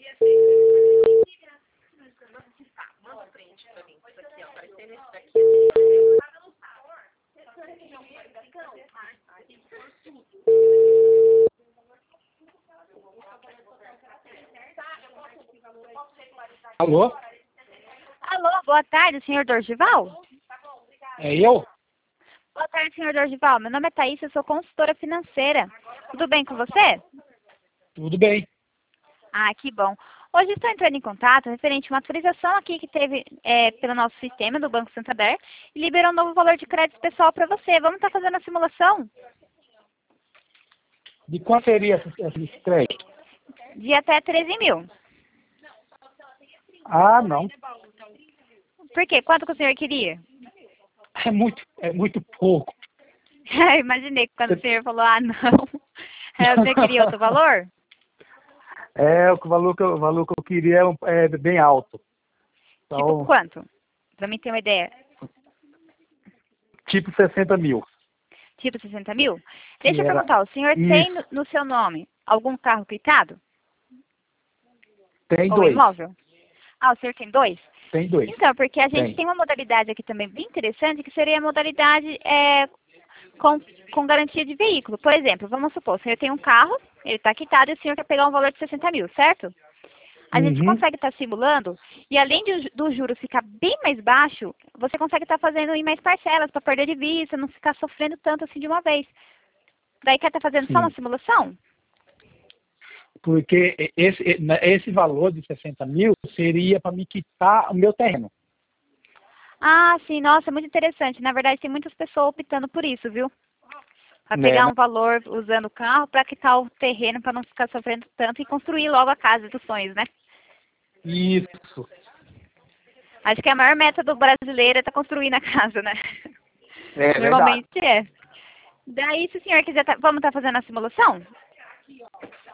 Alô? Alô, boa tarde, senhor Dorgival? É eu? Boa tarde, senhor Dorgival. Meu nome é Thaís, eu sou consultora financeira. Tudo bem com você? Tudo bem. Ah, que bom. Hoje estou entrando em contato referente a uma atualização aqui que teve pelo nosso sistema do Banco Santander e liberou um novo valor de crédito pessoal para você. Vamos estar fazendo a simulação De quanto seria esse crédito? de até 13 mil. Ah, não. Por quê? Quanto que o senhor queria? É muito pouco. Imaginei que quando o senhor falou, ah, não. Você queria outro valor? O valor que eu queria é bem alto. Tipo Então, quanto? Pra mim ter uma ideia. tipo 60 mil. Tipo 60 mil? Que Deixa eu era perguntar, o senhor tem isso. no seu nome algum carro quitado? Tem Ou dois. imóvel? Ah, o senhor tem dois? Tem dois. Então, porque a gente Tem. tem uma modalidade aqui também bem interessante, que seria a modalidade com garantia de veículo. Por exemplo, vamos supor, o senhor tem um carro, ele está quitado e o senhor quer pegar um valor de 60 mil, certo? A gente Uhum. consegue estar simulando e além do juro ficar bem mais baixo, você consegue estar fazendo em mais parcelas para perder de vista, não ficar sofrendo tanto assim de uma vez. Daí quer estar fazendo só uma Sim. simulação? Porque esse valor de 60 mil seria para me quitar o meu terreno. Ah, sim, nossa, muito interessante. Na verdade, tem muitas pessoas optando por isso, viu? Para Né? pegar um valor usando o carro para quitar o terreno para não ficar sofrendo tanto e construir logo a casa dos sonhos, né? Isso. Acho que a maior meta do brasileiro é estar construindo a casa, né? É verdade. Normalmente é. Daí, se o senhor quiser, vamos estar fazendo a simulação?